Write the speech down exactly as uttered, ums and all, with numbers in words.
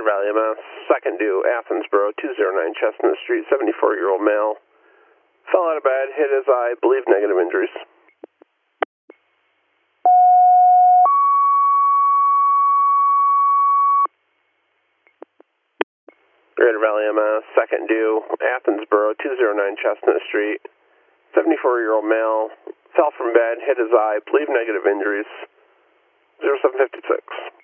Greater Valley, M S, second due, Athensboro, two oh nine Chestnut Street, seventy-four-year-old male. Fell out of bed, hit his eye, believe negative injuries. Greater Valley, M S, second due, Athensboro, two oh nine Chestnut Street, seventy-four-year-old male. Fell from bed, hit his eye, believe negative injuries. zero seven five six.